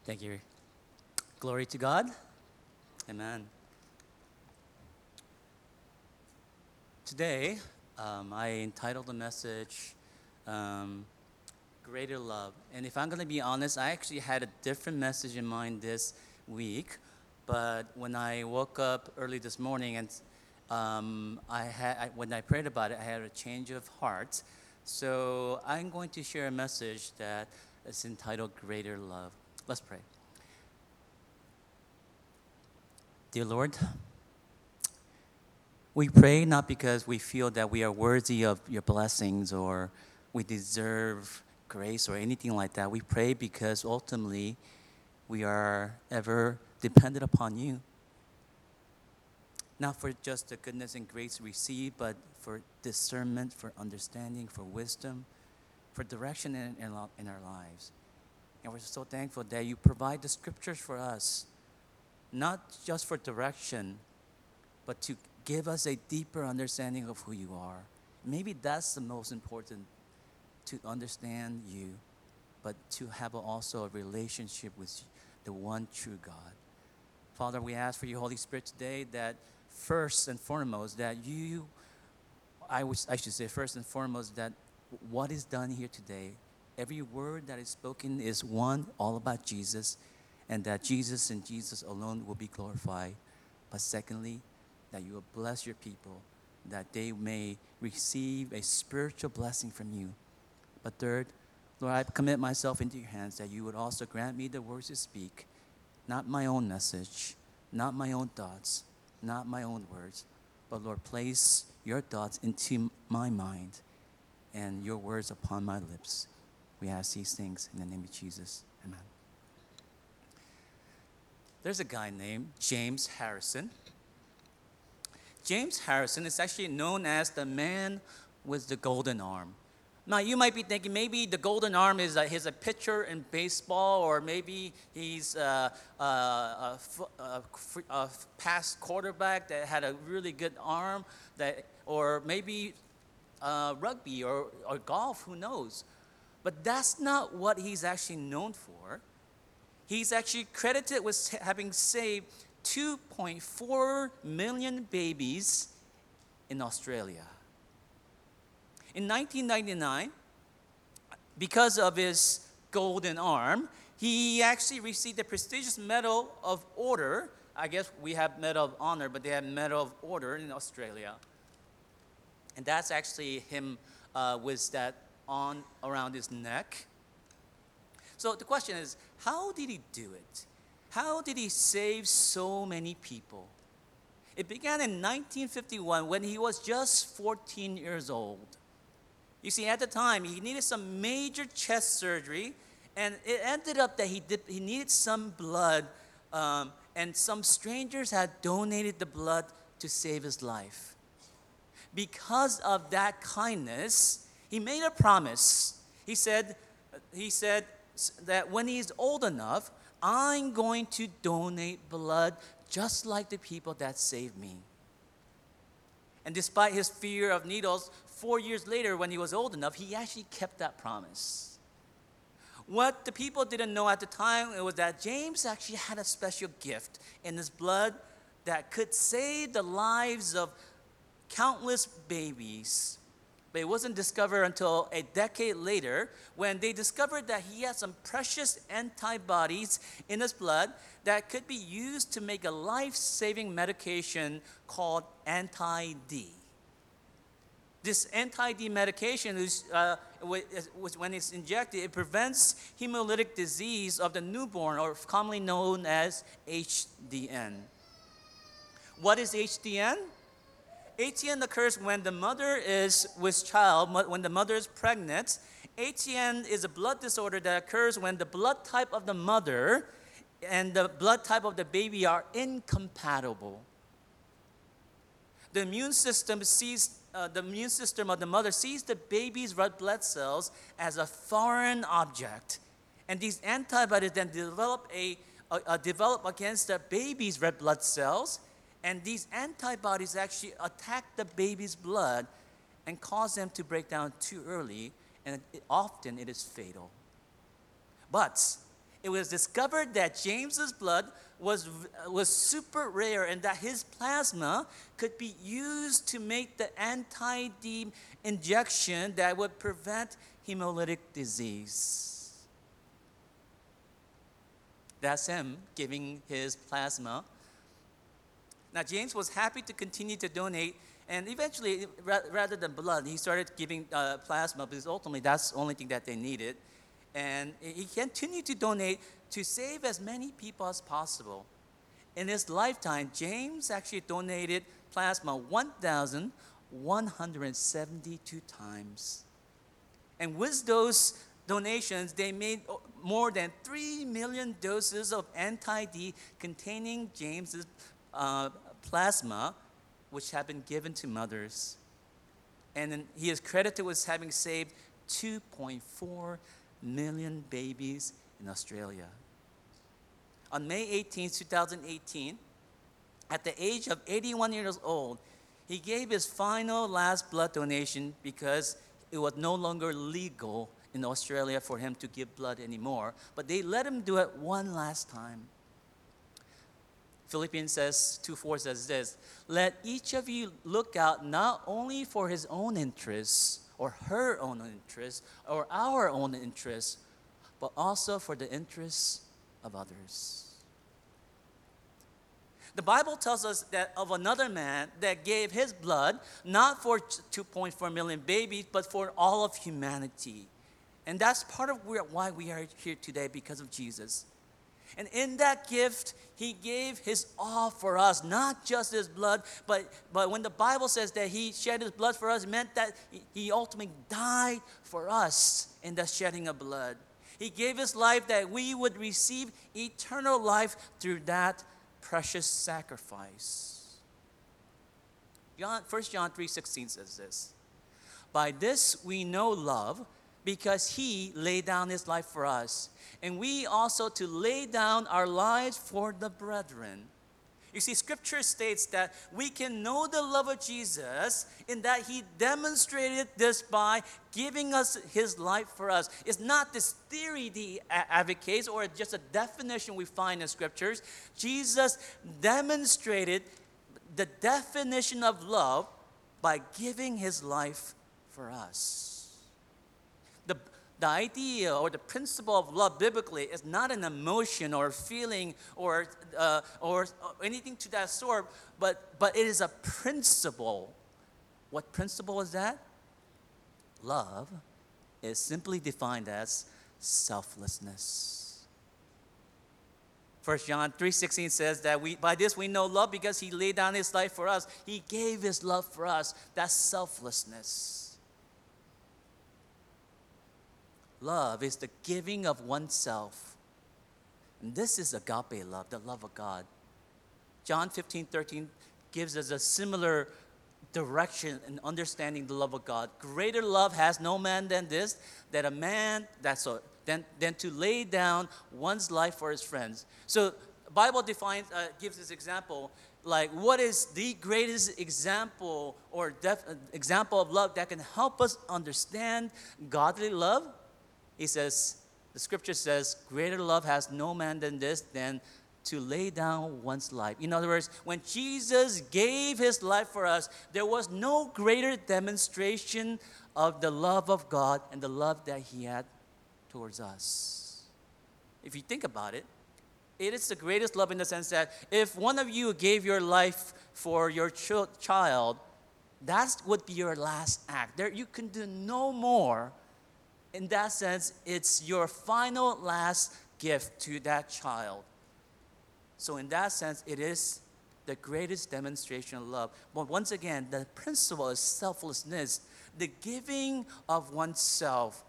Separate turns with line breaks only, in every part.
Thank you. Glory to God. Amen. Today, I entitled the message Greater Love. And if I'm going to be honest, I actually had a different message in mind this week. But when I woke up early this morning and when I prayed about it, I had a change of heart. So I'm going to share a message that is entitled Greater Love. Let's pray. Dear Lord, we pray not because we feel that we are worthy of your blessings or we deserve grace or anything like that. We pray because ultimately we are ever dependent upon you. Not for just the goodness and grace we receive, but for discernment, for understanding, for wisdom, for direction in our lives. And we're so thankful that you provide the scriptures for us, not just for direction, but to give us a deeper understanding of who you are. Maybe that's the most important, to understand you, but to have also a relationship with the one true God. Father, we ask for your Holy Spirit today that first and foremost, that I should say first and foremost, that what is done here today, every word that is spoken is one, all about Jesus, and that Jesus and Jesus alone will be glorified. But secondly, that you will bless your people, that they may receive a spiritual blessing from you. But third, Lord, I commit myself into your hands, that you would also grant me the words to speak, not my own message, not my own thoughts, not my own words, but Lord, place your thoughts into my mind and your words upon my lips. We ask these things in the name of Jesus. Amen. There's a guy named James Harrison. James Harrison is actually known as the man with the golden arm. Now, you might be thinking maybe the golden arm is he's a pitcher in baseball, or maybe he's a past quarterback that had a really good arm, or maybe rugby or golf, who knows. But that's not what he's actually known for. He's actually credited with having saved 2.4 million babies in Australia. In 1999, because of his golden arm, he actually received the prestigious Medal of Order. I guess we have Medal of Honor, but they have Medal of Order in Australia. And that's actually him with that on around his neck. So the question is, how did he do it? How did he save so many people? It began in 1951 when he was just 14 years old. You see, at the time, he needed some major chest surgery, and it ended up that he needed some blood, and some strangers had donated the blood to save his life. Because of that kindness, he made a promise. He said that when he's old enough, I'm going to donate blood just like the people that saved me. And despite his fear of needles, 4 years later, when he was old enough, he actually kept that promise. What the people didn't know at the time was that James actually had a special gift in his blood that could save the lives of countless babies. But it wasn't discovered until a decade later when they discovered that he had some precious antibodies in his blood that could be used to make a life-saving medication called anti-D. This anti-D medication when it's injected, it prevents hemolytic disease of the newborn, or commonly known as HDN. What is HDN? HDN occurs when the mother is with child, when the mother is pregnant. HDN is a blood disorder that occurs when the blood type of the mother and the blood type of the baby are incompatible. The immune system of the mother sees the baby's red blood cells as a foreign object, and these antibodies then develop against the baby's red blood cells. And these antibodies actually attack the baby's blood and cause them to break down too early, and often it is fatal. But it was discovered that James's blood was super rare and that his plasma could be used to make the anti-D injection that would prevent hemolytic disease. That's him giving his plasma. Now, James was happy to continue to donate, and eventually, rather than blood, he started giving plasma because ultimately that's the only thing that they needed. And he continued to donate to save as many people as possible. In his lifetime, James actually donated plasma 1,172 times. And with those donations, they made more than 3 million doses of anti-D containing James's plasma, which had been given to mothers. And then he is credited with having saved 2.4 million babies in Australia. On May 18, 2018, at the age of 81 years old, he gave his final last blood donation because it was no longer legal in Australia for him to give blood anymore. But they let him do it one last time. Philippians 2:4 says this, "Let each of you look out not only for his own interests or her own interests or our own interests, but also for the interests of others." The Bible tells us that of another man that gave his blood not for 2.4 million babies, but for all of humanity. And that's part of why we are here today, because of Jesus. And in that gift, he gave his all for us, not just his blood, but when the Bible says that he shed his blood for us, it meant that he ultimately died for us in the shedding of blood. He gave his life that we would receive eternal life through that precious sacrifice. 1 John 3:16 says this, "By this we know love, because he laid down his life for us, and we also to lay down our lives for the brethren." You see, Scripture states that we can know the love of Jesus in that he demonstrated this by giving us his life for us. It's not this theory he advocates or just a definition we find in Scriptures. Jesus demonstrated the definition of love by giving his life for us. The idea or the principle of love biblically is not an emotion or a feeling or anything to that sort, but it is a principle. What principle is that? Love is simply defined as selflessness. 1 John 3:16 says that by this we know love because he laid down his life for us. He gave his love for us. That's selflessness. Love is the giving of oneself. And this is agape love, the love of God. John 15:13 gives us a similar direction in understanding the love of God. Greater love has no man than this, that a man, than to lay down one's life for his friends. So the Bible gives this example, like what is the greatest example or example of love that can help us understand godly love? He says, the Scripture says, greater love has no man than this, than to lay down one's life. In other words, when Jesus gave his life for us, there was no greater demonstration of the love of God and the love that he had towards us. If you think about it, it is the greatest love in the sense that if one of you gave your life for your child, that would be your last act. You can do no more. In that sense, it's your final last gift to that child. So in that sense, it is the greatest demonstration of love. But once again, the principle is selflessness, the giving of oneself.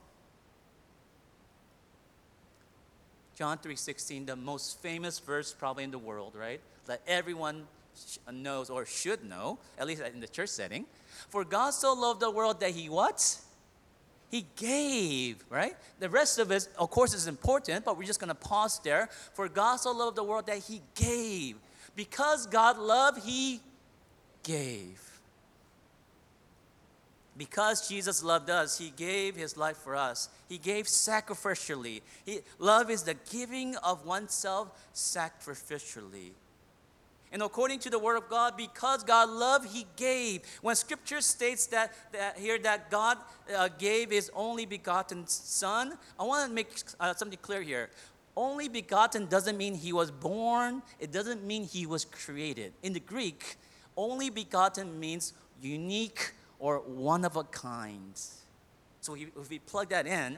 John 3:16, the most famous verse probably in the world, right? That everyone knows or should know, at least in the church setting. For God so loved the world that he what? He gave, right? The rest of it, of course, is important, but we're just going to pause there. For God so loved the world that he gave. Because God loved, he gave. Because Jesus loved us, he gave his life for us. He gave sacrificially. Love is the giving of oneself sacrificially. And according to the Word of God, because God loved, he gave. When Scripture states that God gave his only begotten Son, I want to make something clear here. Only begotten doesn't mean he was born. It doesn't mean he was created. In the Greek, only begotten means unique or one of a kind. So if we plug that in,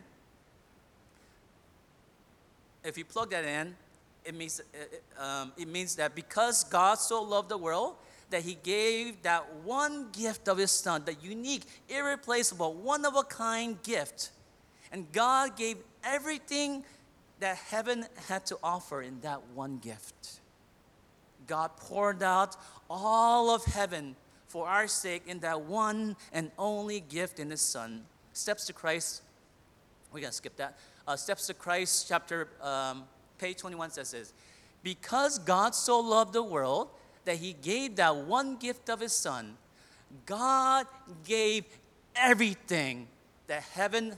it means that because God so loved the world, that he gave that one gift of his Son, the unique, irreplaceable, one-of-a-kind gift. And God gave everything that heaven had to offer in that one gift. God poured out all of heaven for our sake in that one and only gift in his Son. Steps to Christ, we're going to skip that. Steps to Christ, page 21 says this: because God so loved the world that he gave that one gift of his Son, God gave everything that heaven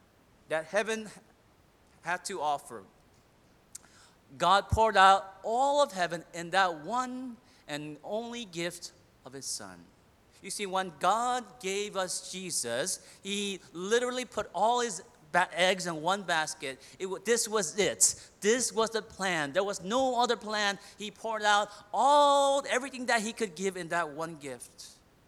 had to offer. God poured out all of heaven in that one and only gift of his Son. You see, when God gave us Jesus, he literally put all his eggs in one basket. This was it. This was the plan. There was no other plan. He poured out everything that he could give in that one gift.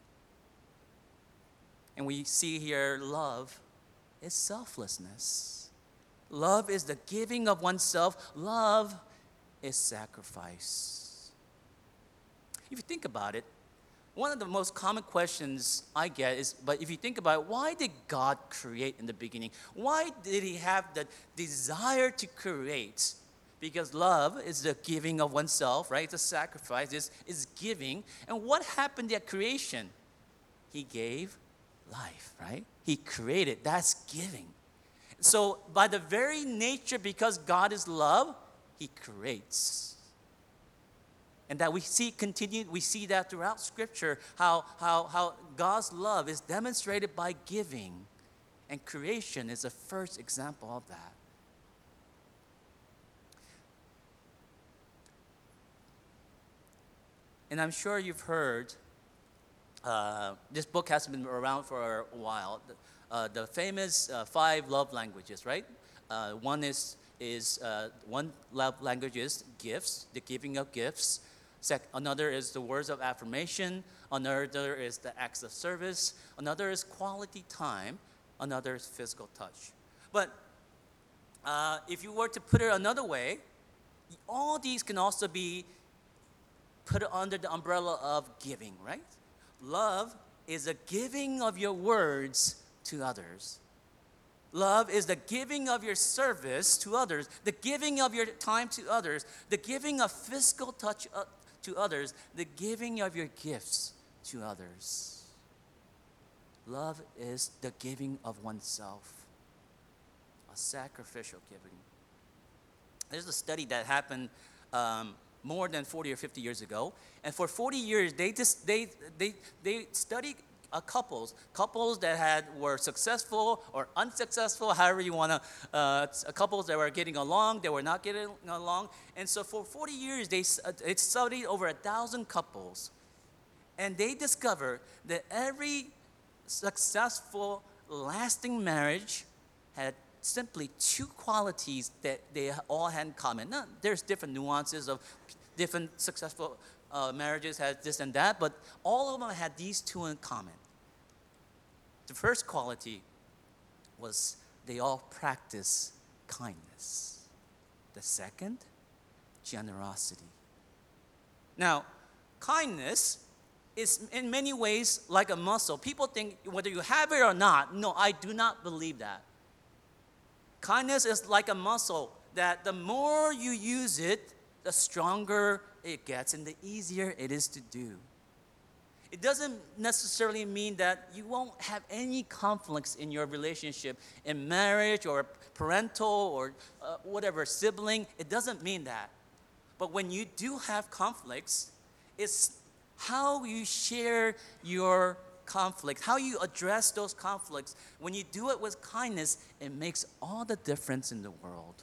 And we see here love is selflessness. Love is the giving of oneself. Love is sacrifice. If you think about it, one of the most common questions I get is, but if you think about it, why did God create in the beginning? Why did he have the desire to create? Because love is the giving of oneself, right? It's a sacrifice, it's giving. And what happened at creation? He gave life, right? He created, that's giving. So by the very nature, because God is love, he creates. And that we see that throughout Scripture, how God's love is demonstrated by giving. And creation is the first example of that. And I'm sure you've heard, this book has been around for a while, the famous 5 love languages, right? One love language is gifts, the giving of gifts. Another is the words of affirmation. Another is the acts of service. Another is quality time. Another is physical touch. But if you were to put it another way, all these can also be put under the umbrella of giving, right? Love is the giving of your words to others. Love is the giving of your service to others, the giving of your time to others, the giving of physical touch to others, the giving of your gifts to others. Love is the giving of oneself, a sacrificial giving. There's a study that happened more than 40 or 50 years ago, and for 40 years they studied couples that were successful or unsuccessful, however you want to, couples that were getting along, they were not getting along. And so for 40 years, they studied over 1,000 couples. And they discovered that every successful, lasting marriage had simply 2 qualities that they all had in common. Now, there's different nuances of different successful marriages had this and that, but all of them had these 2 in common. The first quality was they all practice kindness. The second, generosity. Now, kindness is in many ways like a muscle. People think whether you have it or not. No, I do not believe that. Kindness is like a muscle that the more you use it, the stronger it gets and the easier it is to do. It doesn't necessarily mean that you won't have any conflicts in your relationship, in marriage or parental or whatever, sibling. It doesn't mean that. But when you do have conflicts, it's how you share your conflict, how you address those conflicts, when you do it with kindness, it makes all the difference in the world.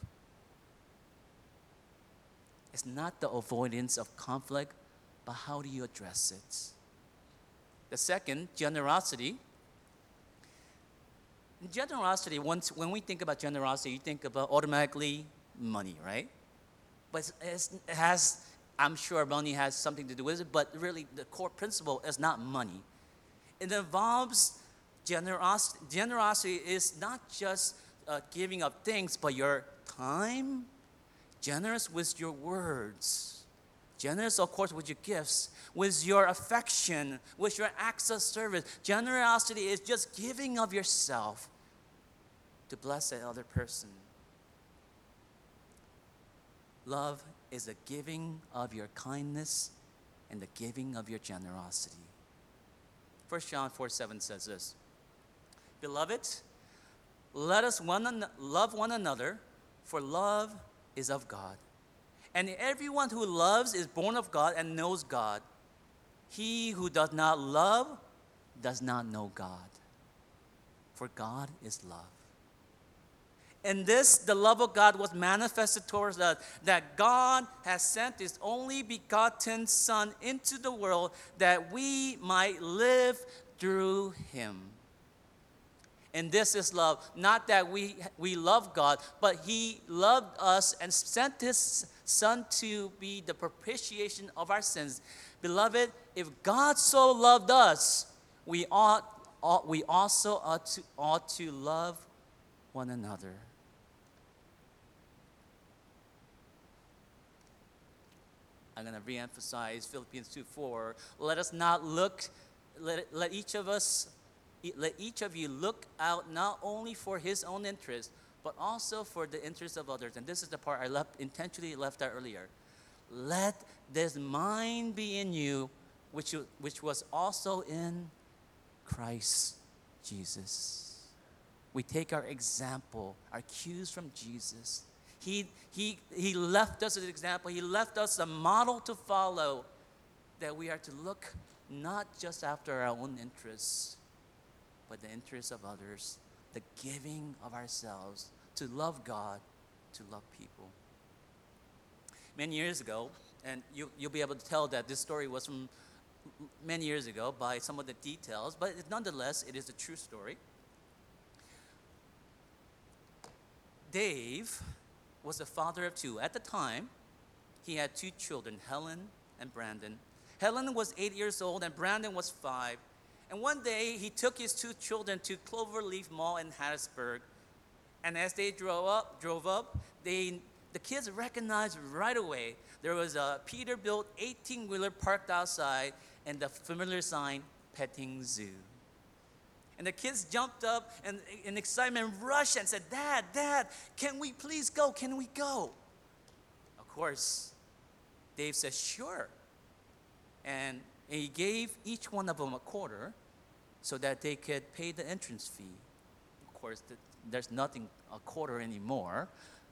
It's not the avoidance of conflict, but how do you address it? The second, generosity. Generosity, when we think about generosity, you think about automatically money, right? But it has, I'm sure money has something to do with it, but really the core principle is not money. It involves generosity. Generosity is not just giving up things, but your time, generous with your words, generous, of course, with your gifts, with your affection, with your acts of service. Generosity is just giving of yourself to bless that other person. Love is the giving of your kindness and the giving of your generosity. 1 John 4:7 says this, "Beloved, let us love one another, for love is of God. And everyone who loves is born of God and knows God. He who does not love does not know God, for God is love." In this, the love of God was manifested towards us, that God has sent His only begotten Son into the world that we might live through Him. And this is love, not that we love God, but He loved us and sent His Son to be the propitiation of our sins. Beloved, if God so loved us, we also ought to love one another. I'm going to reemphasize Philippians 2:4. Let each of you look out not only for his own interest, but also for the interest of others. And this is the part I intentionally left out earlier. Let this mind be in you, which was also in Christ Jesus. We take our example, our cues from Jesus. He left us an example. He left us a model to follow, that we are to look not just after our own interests, but the interests of others, the giving of ourselves to love God, to love people. Many years ago, and you'll be able to tell that this story was from many years ago by some of the details, but nonetheless, it is a true story. Dave was the father of two. At the time, he had two children, Helen and Brandon. Helen was 8 years old and Brandon was 5. And one day, he took his two children to Cloverleaf Mall in Hattiesburg. And as they drove up, the kids recognized right away there was a Peterbilt 18-wheeler parked outside and the familiar sign, Petting Zoo. And the kids jumped up and in excitement rushed and said, Dad, can we please go? Can we go? Of course, Dave said, sure. And he gave each one of them a quarter so that they could pay the entrance fee. Of course, there's nothing a quarter anymore.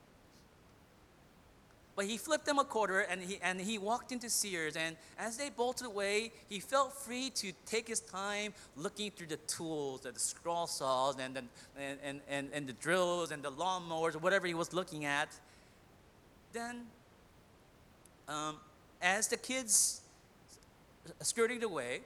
But he flipped them a quarter and he walked into Sears. And as they bolted away, he felt free to take his time looking through the tools, the scroll saws and the drills and the lawnmowers or whatever he was looking at. Then, as the kids skirted away,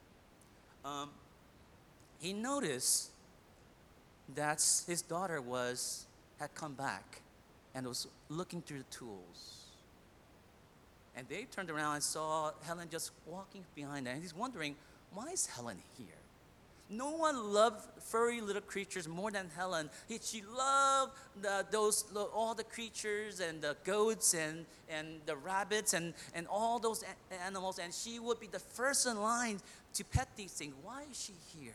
he noticed that his daughter had come back and was looking through the tools. And they turned around and saw Helen just walking behind them. And he's wondering, why is Helen here? No one loved furry little creatures more than Helen. She loved all the creatures and the goats and the rabbits and all those animals. And she would be the first in line to pet these things. Why is she here?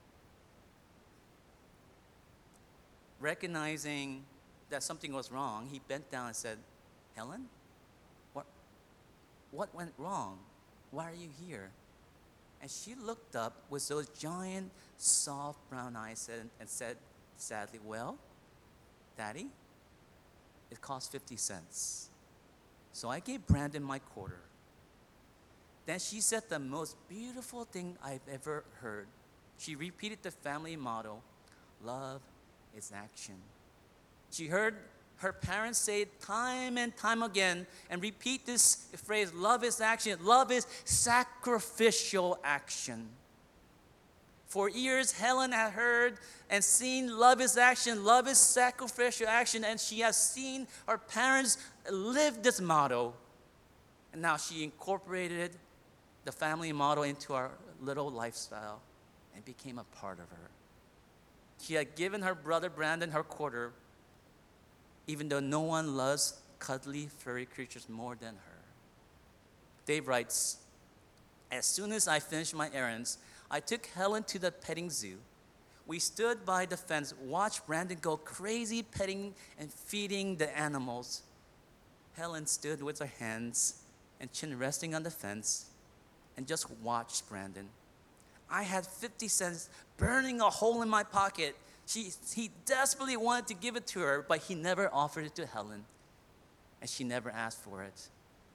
Recognizing that something was wrong, he bent down and said, Helen, what went wrong? Why are you here? And she looked up with those giant, soft brown eyes and said sadly, well, Daddy, it cost 50 cents. So I gave Brandon my quarter. Then she said the most beautiful thing I've ever heard. She repeated the family motto, love is action. She heard her parents say it time and time again and repeat this phrase, love is action. Love is sacrificial action. For years, Helen had heard and seen love is action, love is sacrificial action, and she has seen her parents live this motto. And now she incorporated the family motto into our little lifestyle and became a part of her. She had given her brother Brandon her quarter, even though no one loves cuddly furry creatures more than her. Dave writes, as soon as I finished my errands, I took Helen to the petting zoo. We stood by the fence, watched Brandon go crazy petting and feeding the animals. Helen stood with her hands and chin resting on the fence and just watched Brandon. I had 50 cents burning a hole in my pocket. He desperately wanted to give it to her, but he never offered it to Helen, and she never asked for it.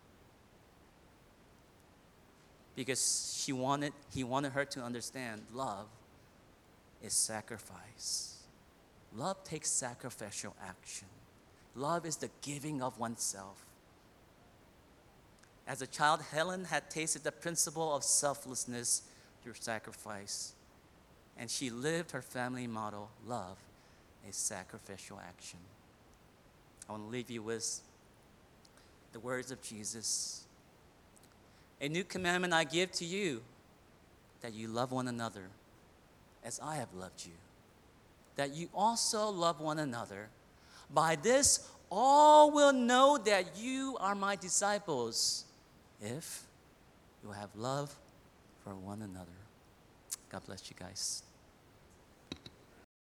Because he wanted her to understand love is sacrifice. Love takes sacrificial action. Love is the giving of oneself. As a child, Helen had tasted the principle of selflessness through sacrifice. And she lived her family motto, love is sacrificial action. I want to leave you with the words of Jesus. A new commandment I give to you, that you love one another as I have loved you, that you also love one another. By this, all will know that you are my disciples, if you have love for one another. God bless you guys.